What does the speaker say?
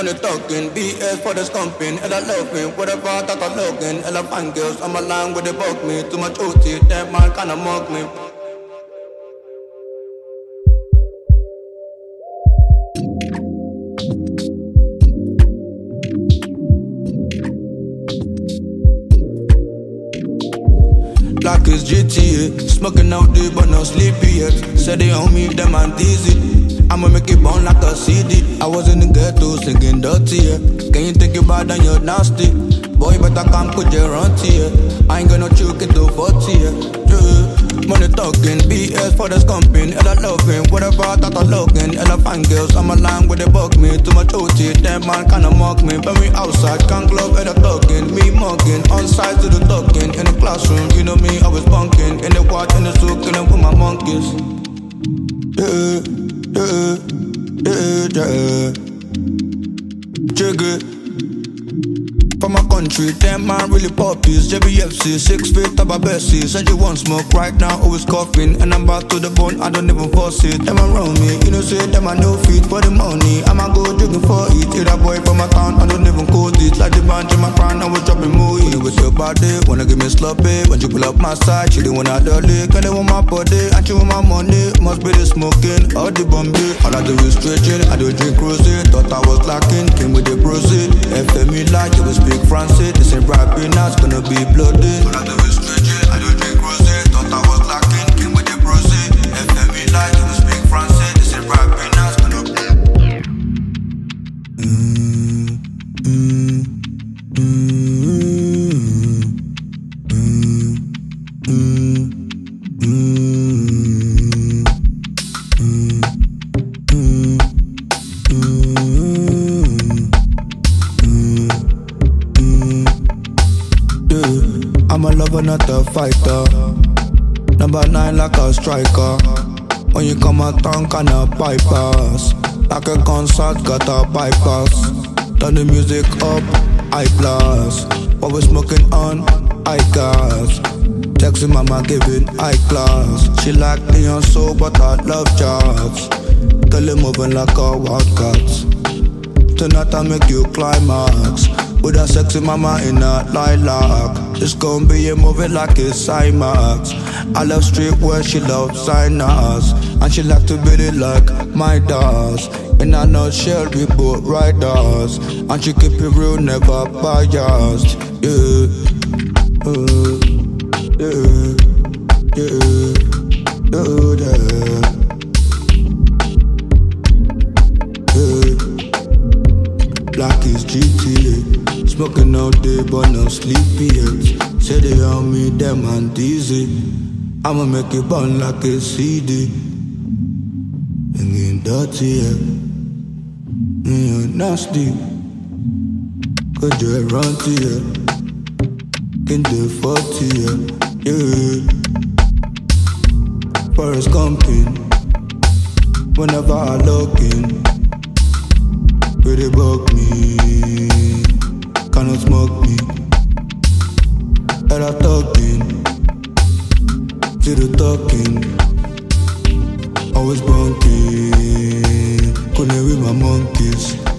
Money talking, BS for the scumping, and I love me, whatever that I'm looking, and I find girls, I'm aligned with the bug me, too much OT, that man kinda mug me. Like it's GTA, smoking out there but not sleepy yet. Said they on me, them and dizzy. I'ma make it burn like a CD. I was in the ghetto singing dirty, yeah. Can you think about that you're nasty? Boy, better come put your auntie, yeah. I ain't gonna choke it to 40, yeah. Money talking, BS for the scumping, and I love him, whatever that I'm looking, and I find girls, I'm aligned with the bug me, too much OT, that man kinda mock me, but me outside, can't glove and I'm talking, me mugging, on side to the talking, in the classroom, you know me, I was bunking, in the quad, in the souk, and with my monkeys. Jiggy. From my country, damn man really poppies. JBFC, 6 feet up a Bessie. Said you want smoke right now, always coughing. And I'm back to the bone, I don't even force it. Them around me, you know say them I no feet for the money. I'ma go drinking for it. Hit a boy from my town, I don't even code it. Like the band in my crown, I was dropping movie. With your body, wanna give me sloppy. When you pull up my side, she didn't want out dirty. Girl, they want my body, and she want my money. Must be the smoking, or the Bombay. All I do is stretching, I do drink cruising. Thought I was lacking, came with the proceed. FME like you was speak Francis, this ain't rapping, now it's gonna be bloody. All I do is stretching, I do drink rosé. Thought I was lacking, came with the proceed. FME like you speak Francis, this ain't rapping, now it's gonna be I'm a lover, not a fighter. Number 9 like a striker. When you come out town, kinda bypass. Like a concert, got a bypass. Turn the music up, high class. What we smoking on, high gas. Texting mama, giving high class. She like neon so, but I love jobs. Tell him moving like a wildcat. Tonight I make you climax. With a sexy mama in a lilac. It's gon' be a movie like it's IMAX. I love streetwear, she loves signers. And she like to beat it like my does. In a nutshell, we both riders. And she keep it real, never biased. Yeah, Black is GTA, smoking all day but not sleepy yet. Say they on me, them and dizzy. I'ma make it burn like a CD. Singing dirty, yeah. You're nasty. Could you run to ya? Can do 40, yeah. Forest comping. Whenever I look in. Pretty bug me, cannot smoke me. And I talking, zero talking. Always bunking, couldn't with my monkeys.